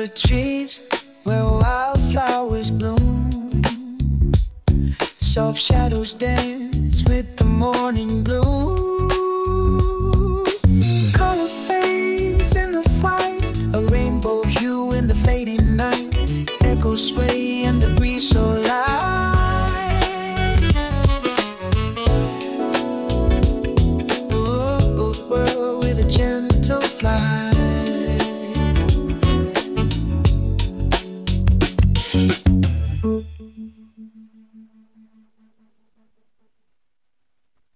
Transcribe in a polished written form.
the trees where wildflowers bloom. Soft shadows dance with the morning gloom.